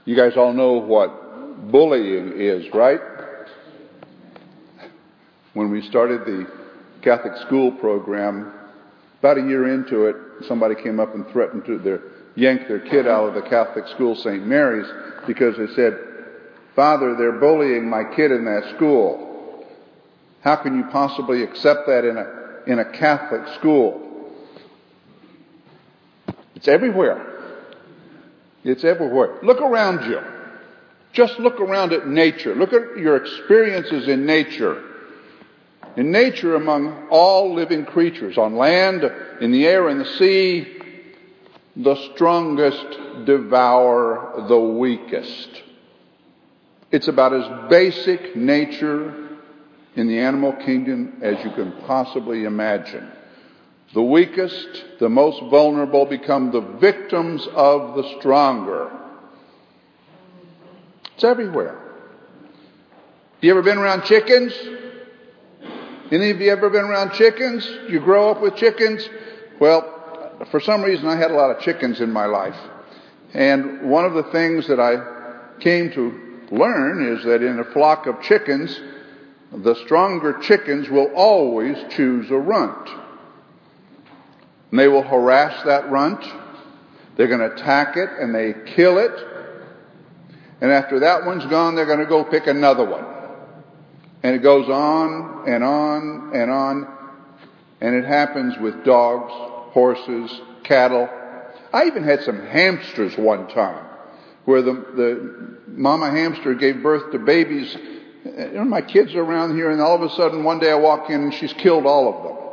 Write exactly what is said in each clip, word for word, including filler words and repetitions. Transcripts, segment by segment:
You guys all know what bullying is, right? When we started the Catholic school program, about a year into it, somebody came up and threatened to their, yank their kid out of the Catholic school, Saint Mary's, because they said, "Father, they're bullying my kid in that school. How can you possibly accept that in a, in a Catholic school?" It's everywhere. It's everywhere. Look around you. Just look around at nature. Look at your experiences in nature. In nature, among all living creatures, on land, in the air, in the sea, the strongest devour the weakest. It's about as basic nature in the animal kingdom as you can possibly imagine. The weakest, the most vulnerable, become the victims of the stronger. It's everywhere. You ever been around chickens? Any of you ever been around chickens? You grow up with chickens? Well, for some reason I had a lot of chickens in my life. And one of the things that I came to learn is that in a flock of chickens, the stronger chickens will always choose a runt. And they will harass that runt. They're going to attack it and they kill it. And after that one's gone, they're going to go pick another one. And it goes on and on and on. And it happens with dogs, horses, cattle. I even had some hamsters one time where the, the mama hamster gave birth to babies. You know, my kids are around here and all of a sudden one day I walk in and she's killed all of them.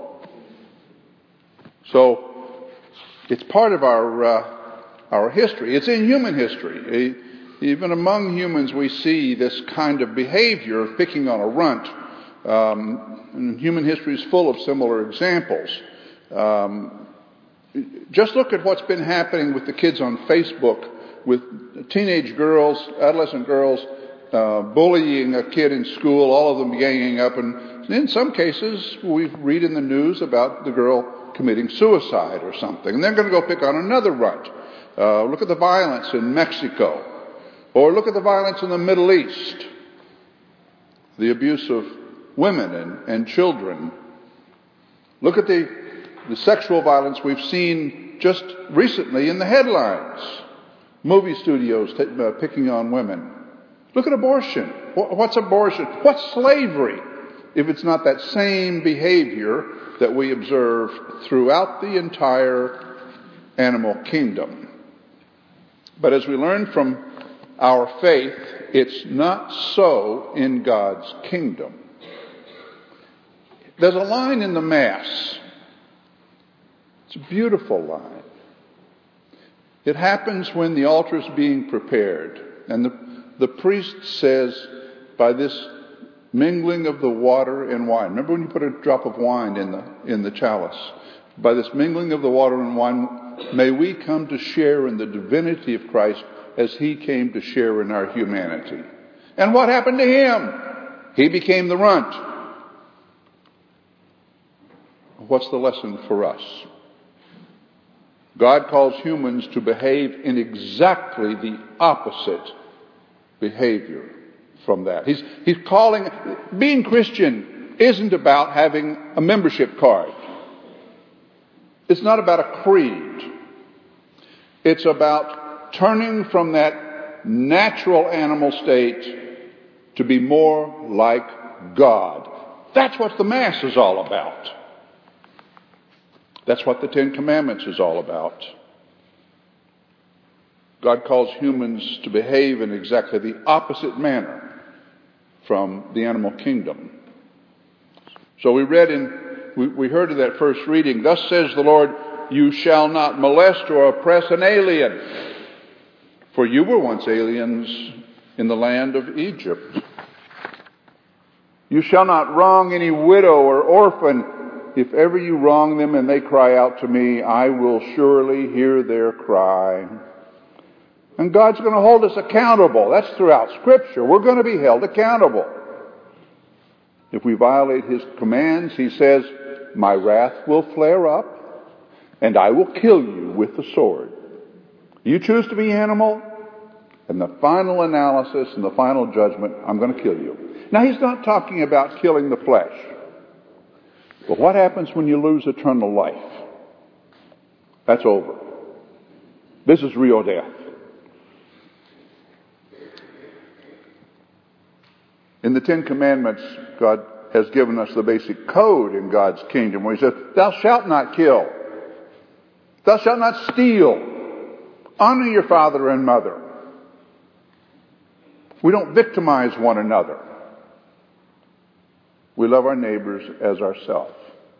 So it's part of our uh, our history. It's in human history. Even among humans we see this kind of behavior of picking on a runt. Um, and human history is full of similar examples. Um, just look at what's been happening with the kids on Facebook, with teenage girls, adolescent girls, uh, bullying a kid in school, all of them ganging up. And in some cases we read in the news about the girl committing suicide or something. And they're going to go pick on another runt. Uh, look at the violence in Mexico. Or look at the violence in the Middle East. The abuse of women and, and children. Look at the, the sexual violence we've seen just recently in the headlines. Movie studios t- uh, picking on women. Look at abortion. What, what's abortion? What's slavery? If it's not that same behavior that we observe throughout the entire animal kingdom. But as we learn from our faith, it's not so in God's kingdom. There's a line in the Mass. It's a beautiful line. It happens when the altar is being prepared. And the, the priest says, by this mingling of the water and wine. Remember when you put a drop of wine in the in the chalice? By this mingling of the water and wine, may we come to share in the divinity of Christ as he came to share in our humanity. And what happened to him? He became the runt. What's the lesson for us? God calls humans to behave in exactly the opposite behavior from that. He's, he's calling, being Christian isn't about having a membership card. It's not about a creed. It's about turning from that natural animal state to be more like God. That's what the Mass is all about. That's what the Ten Commandments is all about. God calls humans to behave in exactly the opposite manner from the animal kingdom. So we read in, we, we heard in that first reading, thus says the Lord, you shall not molest or oppress an alien, for you were once aliens in the land of Egypt. You shall not wrong any widow or orphan. If ever you wrong them and they cry out to me, I will surely hear their cry. And God's going to hold us accountable. That's throughout Scripture. We're going to be held accountable. If we violate His commands, He says, my wrath will flare up and I will kill you with the sword. You choose to be animal, And the final analysis and the final judgment, I'm going to kill you. Now, he's not talking about killing the flesh. But what happens when you lose eternal life? That's over. This is real death. In the Ten Commandments, God has given us the basic code in God's kingdom where he says, thou shalt not kill. Thou shalt not steal. Honor your father and mother. We don't victimize one another. We love our neighbors as ourselves.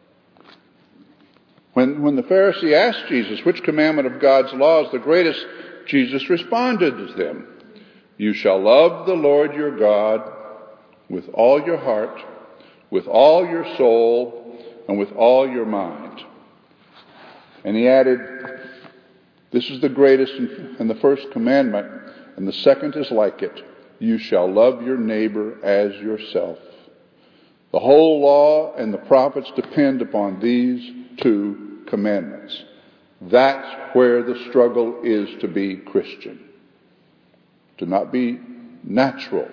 When, when the Pharisee asked Jesus, which commandment of God's law is the greatest, Jesus responded to them, you shall love the Lord your God with all your heart, with all your soul, and with all your mind. And he added, this is the greatest and the first commandment, and the second is like it. You shall love your neighbor as yourself. The whole law and the prophets depend upon these two commandments. That's where the struggle is to be Christian. To not be natural.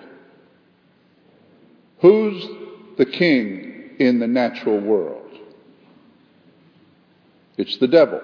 Who's the king in the natural world? It's the devil.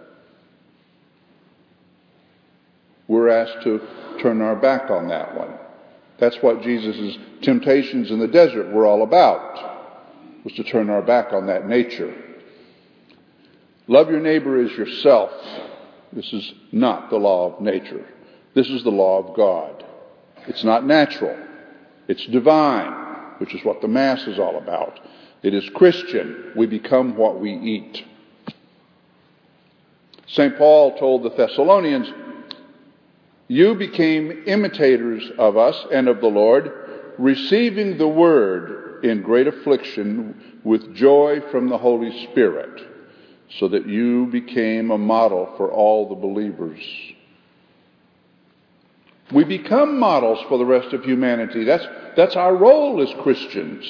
We're asked to turn our back on that one. That's what Jesus' temptations in the desert were all about, was to turn our back on that nature. Love your neighbor as yourself. This is not the law of nature. This is the law of God. It's not natural. It's divine, which is what the Mass is all about. It is Christian. We become what we eat. Saint Paul told the Thessalonians, you became imitators of us and of the Lord, receiving the word in great affliction with joy from the Holy Spirit, so that you became a model for all the believers. We become models for the rest of humanity. That's, that's our role as Christians.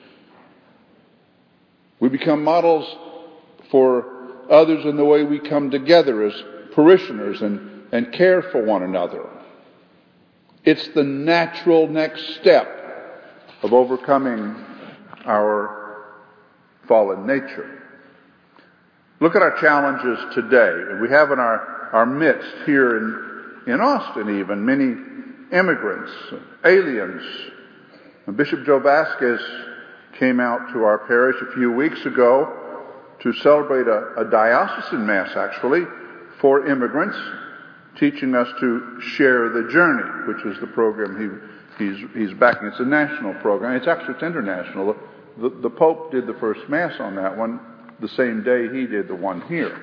We become models for others in the way we come together as parishioners and and care for one another. It's the natural next step of overcoming our fallen nature. Look at our challenges today. We have in our, our midst here in, in Austin even many immigrants, aliens. And Bishop Joe Vasquez came out to our parish a few weeks ago to celebrate a, a diocesan mass actually for immigrants, teaching us to share the journey, which is the program he, he's, he's backing. It's a national program. It's actually it's international. The, the Pope did the first Mass on that one the same day he did the one here.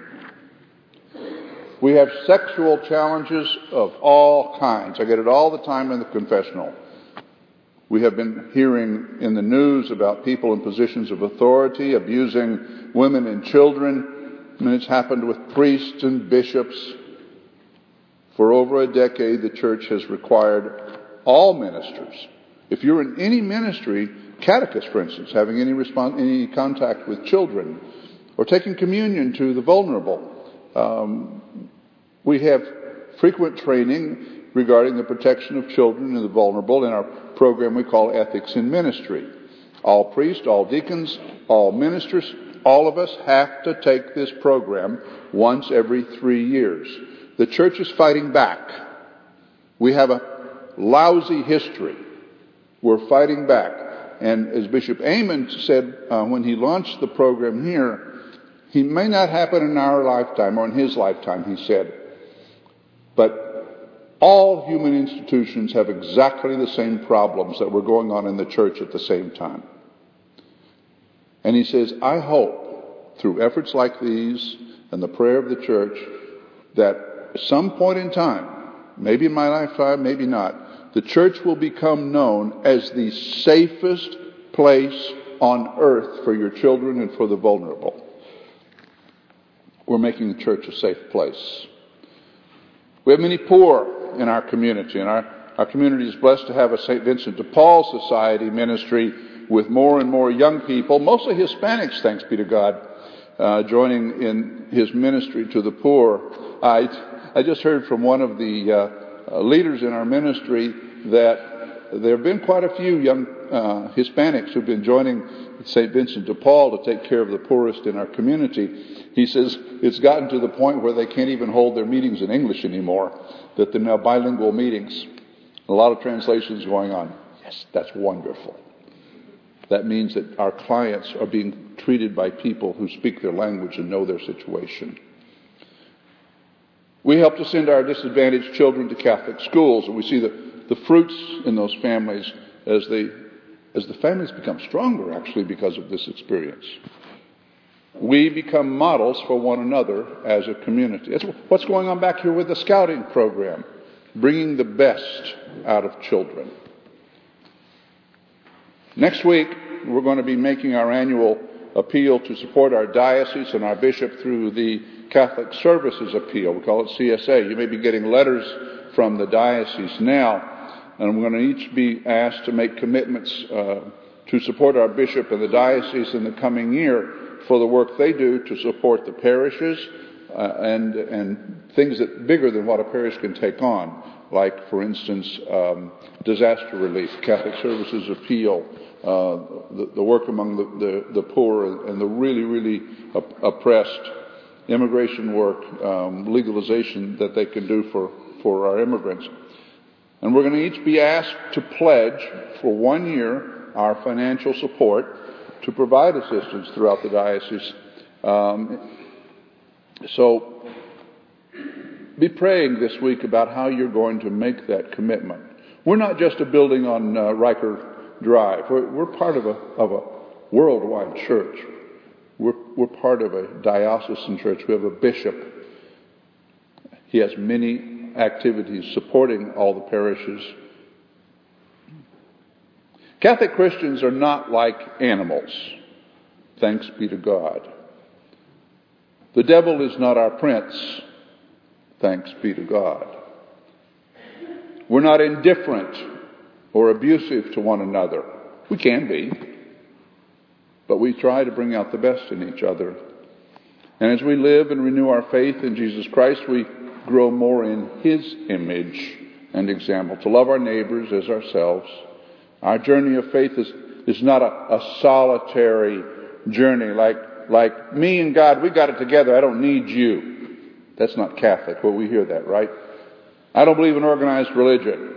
We have sexual challenges of all kinds. I get it all the time in the confessional. We have been hearing in the news about people in positions of authority abusing women and children. I mean, it's happened with priests and bishops. For over a decade, the church has required all ministers. If you're in any ministry, catechists, for instance, having any respons- any contact with children, or taking communion to the vulnerable, um, we have frequent training regarding the protection of children and the vulnerable in our program we call Ethics in Ministry. All priests, all deacons, all ministers, all of us have to take this program once every three years. The church is fighting back. We have a lousy history. We're fighting back. And as Bishop Amen said uh, when he launched the program here, he may not happen in our lifetime or in his lifetime, he said. But all human institutions have exactly the same problems that were going on in the church at the same time. And he says, I hope through efforts like these and the prayer of the church that at some point in time, maybe in my lifetime, maybe not, the church will become known as the safest place on earth for your children and for the vulnerable. We're making the church a safe place. We have many poor in our community, and our, our community is blessed to have a Saint Vincent de Paul Society ministry with more and more young people, mostly Hispanics, thanks be to God, uh, joining in his ministry to the poor. I I just heard from one of the uh, uh, leaders in our ministry that there have been quite a few young uh, Hispanics who've been joining Saint Vincent de Paul to take care of the poorest in our community. He says it's gotten to the point where they can't even hold their meetings in English anymore, that they're now bilingual meetings. A lot of translations going on. Yes, that's wonderful. That means that our clients are being treated by people who speak their language and know their situation. We help to send our disadvantaged children to Catholic schools, and we see the, the fruits in those families as they as the families become stronger, actually, because of this experience. We become models for one another as a community. That's what's going on back here with the scouting program, bringing the best out of children. Next week, we're going to be making our annual appeal to support our diocese and our bishop through the Catholic Services Appeal. We call it C S A. You may be getting letters from the diocese now, and we're going to each be asked to make commitments uh, to support our bishop and the diocese in the coming year for the work they do to support the parishes uh, and and things that bigger than what a parish can take on, like, for instance, um, disaster relief, Catholic Services Appeal, uh, the, the work among the, the, the poor and the really, really op- oppressed, immigration work, um, legalization that they can do for, for our immigrants. And we're going to each be asked to pledge for one year our financial support to provide assistance throughout the diocese. Um, so be praying this week about how you're going to make that commitment. We're not just a building on uh, Riker Drive. We're, we're part of a, of a worldwide church. We're, we're part of a diocesan church. We have a bishop. He has many activities supporting all the parishes. Catholic Christians are not like animals. Thanks be to God. The devil is not our prince. Thanks be to God. We're not indifferent or abusive to one another. We can be, but we try to bring out the best in each other. And as we live and renew our faith in Jesus Christ, we grow more in His image and example, to love our neighbors as ourselves. Our journey of faith is, is not a, a solitary journey like, like me and God, we got it together, I don't need you. That's not Catholic. Well, we hear that, right? I don't believe in organized religion.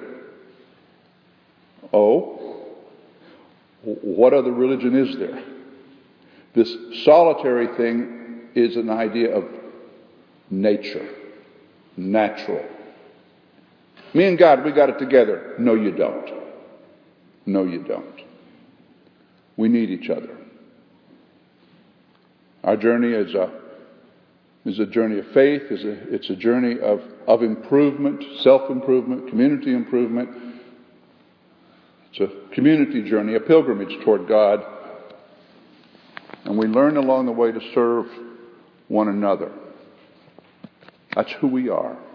Oh? What other religion is there? This solitary thing is an idea of nature, natural. Me and God, we got it together. No, you don't. No, you don't. We need each other. Our journey is a is a journey of faith. Is a, it's a journey of, of improvement, self-improvement, community improvement. It's a community journey, a pilgrimage toward God. And we learn along the way to serve one another. That's who we are.